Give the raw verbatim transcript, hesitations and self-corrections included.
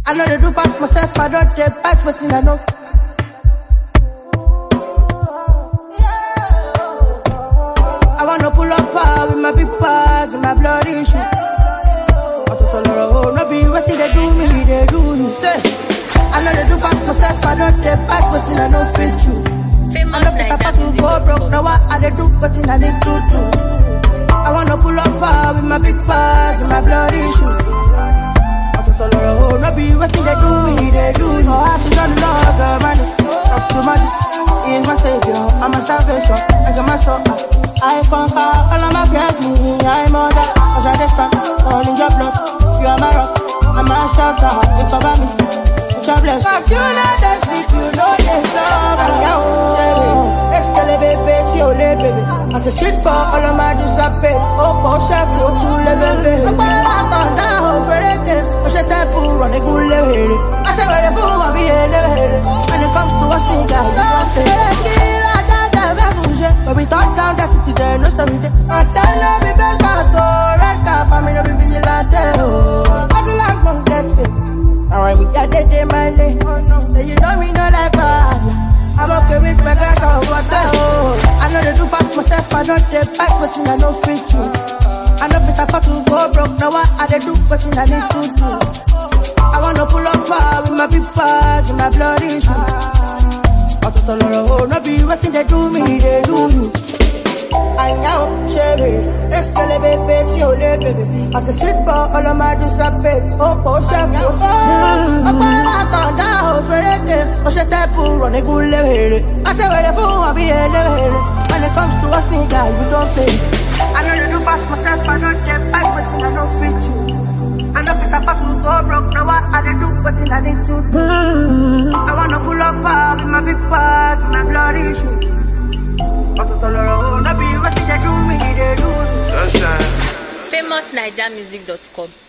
I know they do pass myself, I don't take back what's in I know. I wanna pull up uh, with my big bag and my bloody shoe. No be what they do me, they do you say. I know they do pass myself, I don't take back what's in I know fit you. I know if I to go broke, now what I they do what's in I need to do. I wanna pull up uh, with my big bag and my bloody shoes. No be what they do me, they do you. I have to know the Lord, the money, up to money. He is my savior, I'm a salvation, I got my soul. I conquer all of my fears, me, I'm on that. Cause I just stand all in your blood. You are my rock, I'm a shelter. You cover me, you're blessed. Cause you know they sleep, you know they serve. And yo, escalate, baby, you live, baby. As a shit for all of my disappear. Oh, oh, chef, you to live, baby. Look what I thought now, for it. I said that pool, run a good live. I said, where the fool, I'll be a live. When it comes to us, nigga, you don't take it. But we touch down the city there, no story there. I tell you, be best part of red cap, I mean, no be vigilante. I do last month get paid. Now I'm with your day, my day. Then you know me, not like bad. I'm okay with my glass of water. I know they do fast myself, I don't take back, but I know fit you. I know if I got to go broke, now what I they do, but I need to do. I wanna pull up uh, with my big bag and my bloody shoes. No be what they do me, they do you. I know, shabby, escalate, baby, you live, baby. As a shit for all of my disappear. Oh, oh, shabby, oh, oh, oh, down, for it. Oh, shit, that pool, run a good live. I say, where the fool, I'll be a live. When it comes to us, nigga, you don't pay. I know you do pass myself, I don't get back, but I don't fit you. I know if I got to go broke, now what I do, but I need to do. I wanna pull up uh, with my big bag and my bloody shoes. No be what they do me, they do. famous naija music dot com